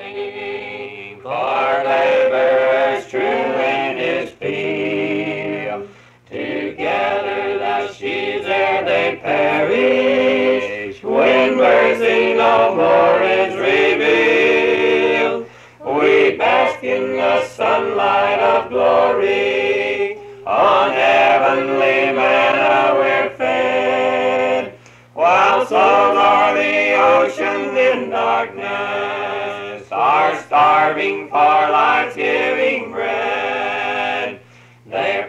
For laborers true in his field, together the sheaves ere they perish, when mercy no more is revealed. We bask in the sunlight of glory, on heavenly manna we're fed, while souls o'er the ocean in darkness are starving for life's giving bread. They're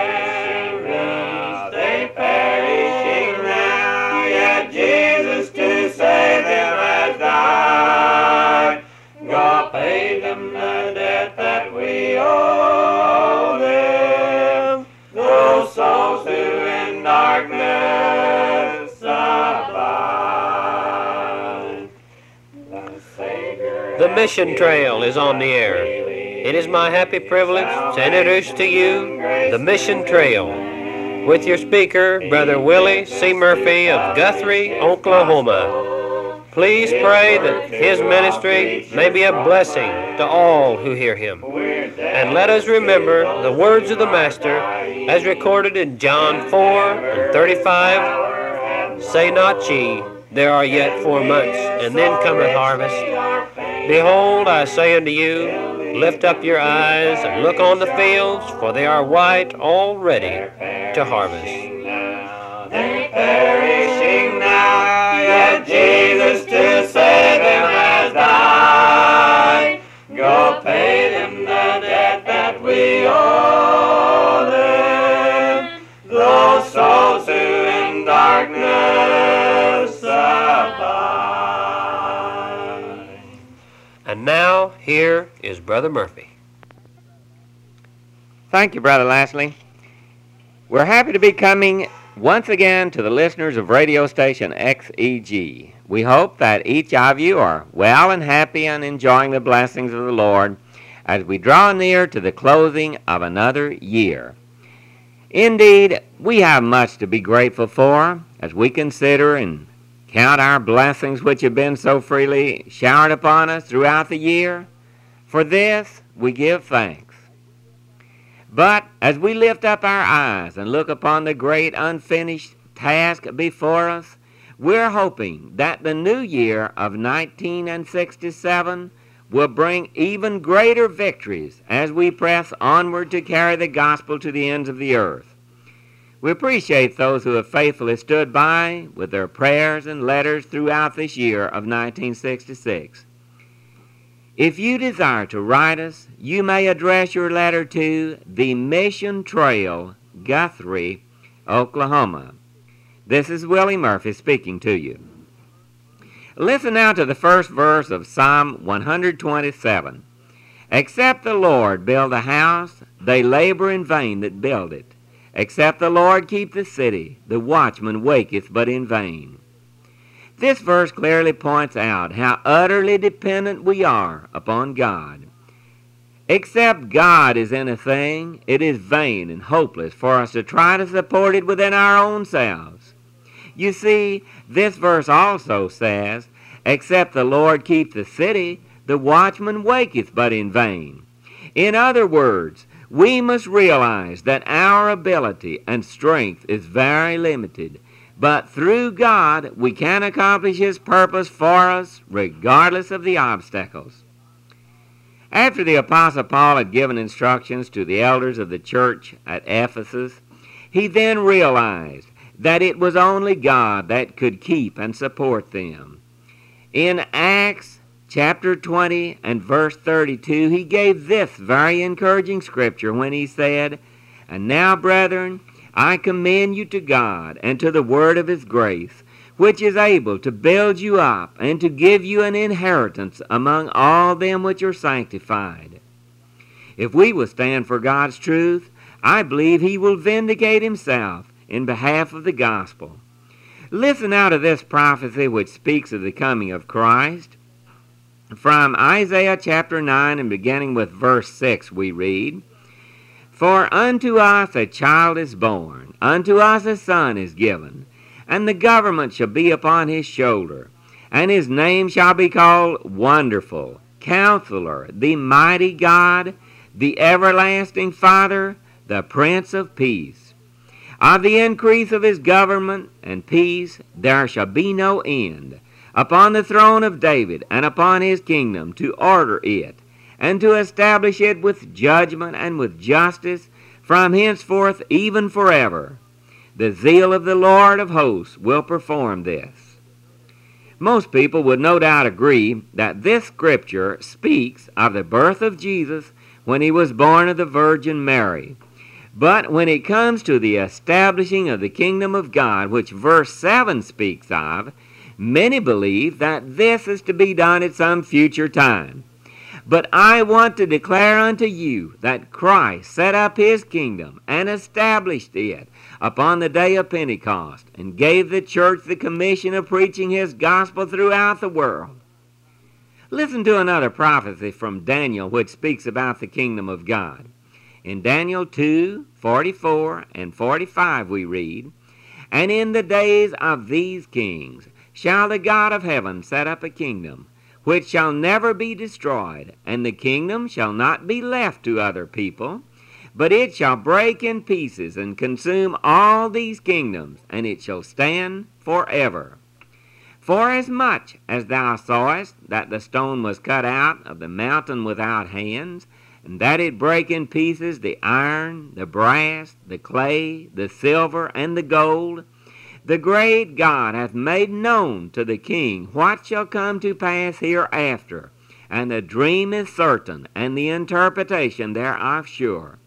perishing now, yet Jesus to save them has died. God paid them the debt that we owe them, those souls who in darkness abide. The Mission Trail is on the air. It is my happy privilege to introduce to you the Mission Trail with your speaker, Brother Willie C. Murphy of Guthrie, Oklahoma. Please pray that his ministry may be a blessing to all who hear him. And let us remember the words of the Master as recorded in John 4:35. Say not ye, there are yet 4 months, and then cometh harvest. Behold, I say unto you, lift up your eyes and look on the fields, for they are white already to harvest. They're perishing now, yet Jesus to save them has died. Go pay them the debt that we owe them, those souls who in darkness abide. And now, here is Brother Murphy. Thank you, Brother Lashley. We're happy to be coming once again to the listeners of radio station XEG. We hope that each of you are well and happy and enjoying the blessings of the Lord as we draw near to the closing of another year. Indeed, we have much to be grateful for as we consider and count our blessings which have been so freely showered upon us throughout the year. For this we give thanks. But as we lift up our eyes and look upon the great unfinished task before us, we're hoping that the new year of 1967 will bring even greater victories as we press onward to carry the gospel to the ends of the earth. We appreciate those who have faithfully stood by with their prayers and letters throughout this year of 1966. If you desire to write us, you may address your letter to the Mission Trail, Guthrie, Oklahoma. This is Willie Murphy speaking to you. Listen now to the first verse of Psalm 127. Except the Lord build a house, they labor in vain that build it. Except the Lord keep the city, the watchman waketh but in vain. This verse clearly points out how utterly dependent we are upon God. Except God is in a thing, it is vain and hopeless for us to try to support it within our own selves. You see, this verse also says, except the Lord keep the city, the watchman waketh but in vain. In other words, we must realize that our ability and strength is very limited, but through God we can accomplish His purpose for us regardless of the obstacles. After the Apostle Paul had given instructions to the elders of the church at Ephesus, he then realized that it was only God that could keep and support them. In Acts chapter 20 and verse 32, he gave this very encouraging scripture when he said, And now, brethren, I commend you to God and to the word of His grace, which is able to build you up and to give you an inheritance among all them which are sanctified. If we will stand for God's truth, I believe He will vindicate Himself in behalf of the gospel. Listen now to this prophecy which speaks of the coming of Christ. From Isaiah chapter 9 and beginning with verse 6 we read, For unto us a child is born, unto us a son is given, and the government shall be upon his shoulder, and his name shall be called Wonderful, Counselor, the mighty God, the everlasting Father, the Prince of Peace. Of the increase of his government and peace there shall be no end, upon the throne of David and upon his kingdom, to order it, and to establish it with judgment and with justice, from henceforth even forever. The zeal of the Lord of hosts will perform this. Most people would no doubt agree that this scripture speaks of the birth of Jesus when he was born of the Virgin Mary. But when it comes to the establishing of the kingdom of God, which verse 7 speaks of, many believe that this is to be done at some future time. But I want to declare unto you that Christ set up his kingdom and established it upon the day of Pentecost, and gave the church the commission of preaching his gospel throughout the world. Listen to another prophecy from Daniel which speaks about the kingdom of God. In Daniel 2:44 and 45 we read, "And in the days of these kings shall the God of heaven set up a kingdom, which shall never be destroyed, and the kingdom shall not be left to other people, but it shall break in pieces and consume all these kingdoms, and it shall stand forever. Forasmuch as thou sawest that the stone was cut out of the mountain without hands, and that it brake in pieces the iron, the brass, the clay, the silver, and the gold, the great God hath made known to the king what shall come to pass hereafter, and the dream is certain, and the interpretation thereof sure."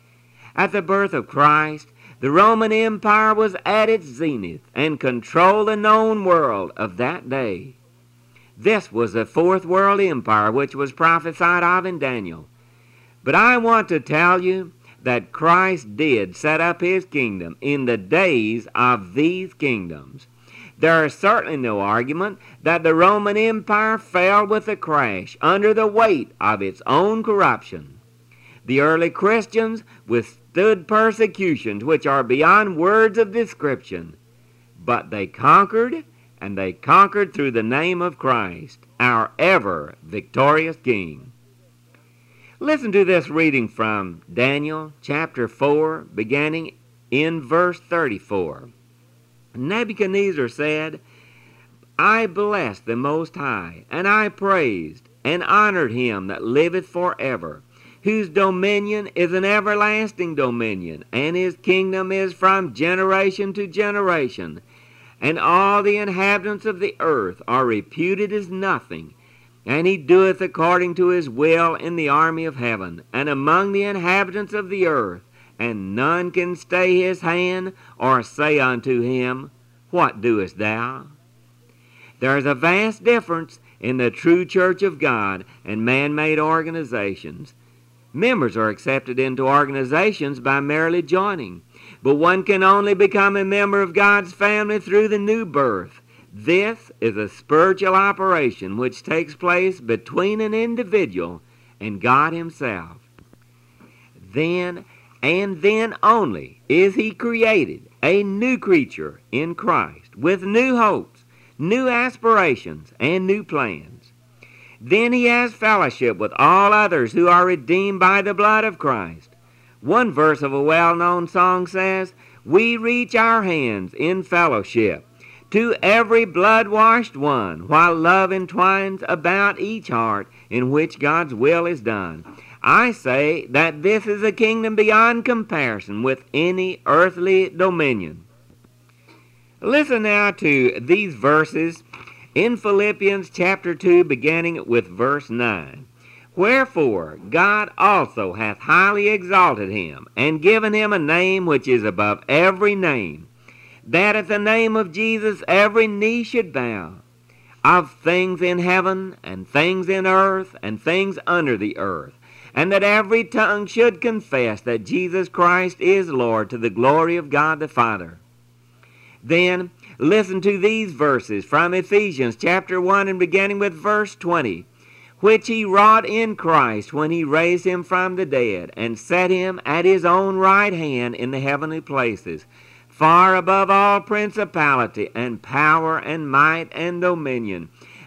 At the birth of Christ, the Roman Empire was at its zenith and controlled the known world of that day. This was the fourth world empire which was prophesied of in Daniel. But I want to tell you that Christ did set up his kingdom in the days of these kingdoms. There is certainly no argument that the Roman Empire fell with a crash under the weight of its own corruption. The early Christians withstood persecutions which are beyond words of description, but they conquered, and they conquered through the name of Christ, our ever victorious King. Listen to this reading from Daniel chapter 4, beginning in verse 34. Nebuchadnezzar said, "I blessed the Most High, and I praised and honored him that liveth forever, whose dominion is an everlasting dominion, and his kingdom is from generation to generation. And all the inhabitants of the earth are reputed as nothing. And he doeth according to his will in the army of heaven, and among the inhabitants of the earth, and none can stay his hand, or say unto him, What doest thou?" There is a vast difference in the true church of God and man-made organizations. Members are accepted into organizations by merely joining, but one can only become a member of God's family through the new birth. This is a spiritual operation which takes place between an individual and God himself. Then and then only is he created a new creature in Christ with new hopes, new aspirations, and new plans. Then he has fellowship with all others who are redeemed by the blood of Christ. One verse of a well-known song says, "We reach our hands in fellowship to every blood-washed one, while love entwines about each heart in which God's will is done." I say that this is a kingdom beyond comparison with any earthly dominion. Listen now to these verses in Philippians chapter 2, beginning with verse 9. "Wherefore God also hath highly exalted him, and given him a name which is above every name, that at the name of Jesus every knee should bow, of things in heaven, and things in earth, and things under the earth, and that every tongue should confess that Jesus Christ is Lord, to the glory of God the Father." Then listen to these verses from Ephesians chapter 1, and beginning with verse 20. "Which he wrought in Christ when he raised him from the dead, and set him at his own right hand in the heavenly places, far above all principality and power and might and dominion,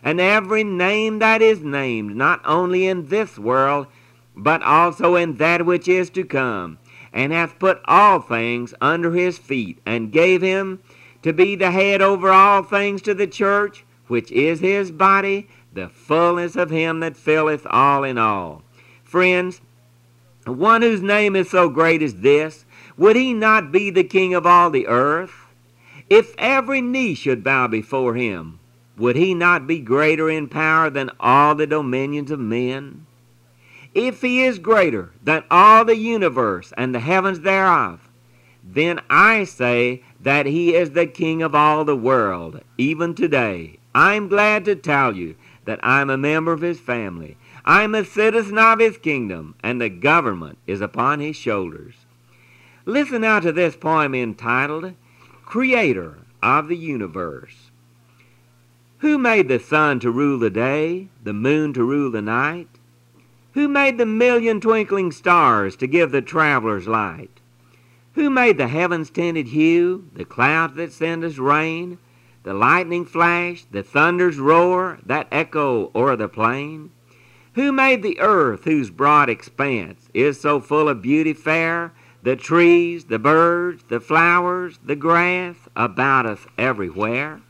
and every name that is named, not only in this world, but also in that which is to come, and hath put all things under his feet, and gave him to be the head over all things to the church, which is his body, the fullness of him that filleth all in all. Friends, one whose name is so great as this, would he not be the King of all the earth? If every knee should bow before him, would he not be greater in power than all the dominions of men? If he is greater than all the universe and the heavens thereof, then I say that he is the King of all the world, even today. I'm glad to tell you that I'm a member of his family. I'm a citizen of his kingdom, and the government is upon his shoulders. Listen now to this poem entitled, Creator of the Universe. Who made the sun to rule the day, the moon to rule the night? Who made the million twinkling stars to give the travelers light? Who made the heavens tinted hue, the clouds that send us rain, the lightning flash, the thunder's roar that echo o'er the plain? Who made the earth whose broad expanse is so full of beauty fair, the trees, the birds, the flowers, the grass about us everywhere?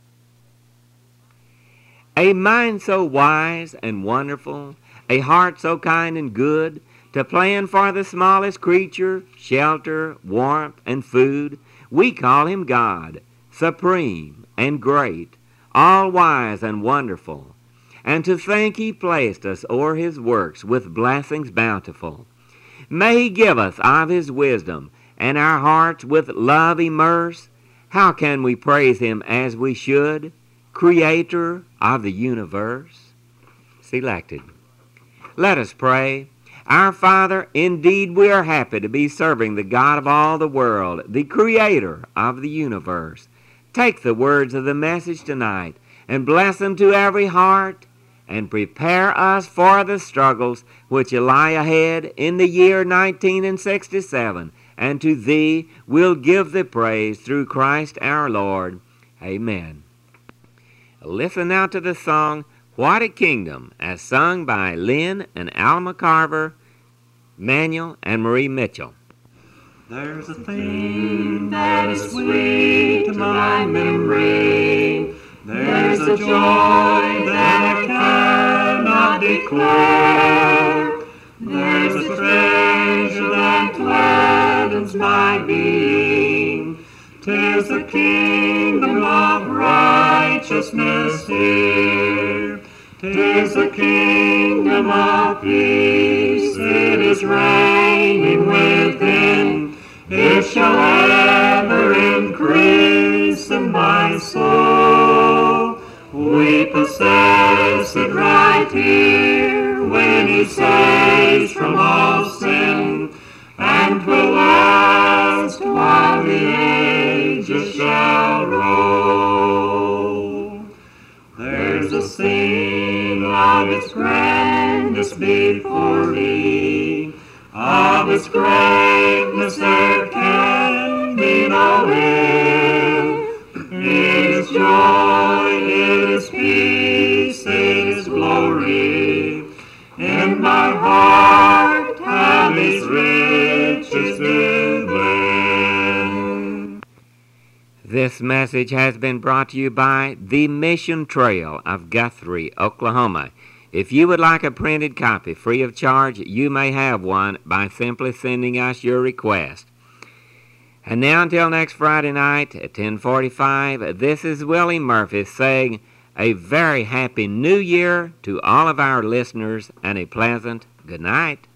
A mind so wise and wonderful, a heart so kind and good, to plan for the smallest creature shelter, warmth, and food, we call him God, supreme and great, all-wise and wonderful. And to think he placed us o'er his works with blessings bountiful. May he give us of his wisdom, and our hearts with love immerse. How can we praise him as we should? Creator of the universe. Selected. Let us pray. Our Father, indeed we are happy to be serving the God of all the world, the Creator of the universe. Take the words of the message tonight and bless them to every heart, and prepare us for the struggles which lie ahead in the year 1967, and to thee we'll give the praise through Christ our Lord. Amen. Listen now to the song, What a Kingdom, as sung by Lynn and Alma Carver, Manuel and Marie Mitchell. There's a thing that is sweet to my memory. There's a joy that I cannot declare. There's a treasure that gladdens my being. 'Tis the kingdom of righteousness here. 'Tis the kingdom of peace. It is reigning within. It shall ever increase in my soul. We possess it right here when he saves from all sin, and will last while the ages shall roll. There's a scene of its grandness before me. Of its greatness there can be no end. It is joy, it is peace, it is glory. In my heart have his riches within. This message has been brought to you by the Mission Trail of Guthrie, Oklahoma. If you would like a printed copy free of charge, you may have one by simply sending us your request. And now until next Friday night at 10:45, this is Willie Murphy saying a very happy New Year to all of our listeners and a pleasant good night.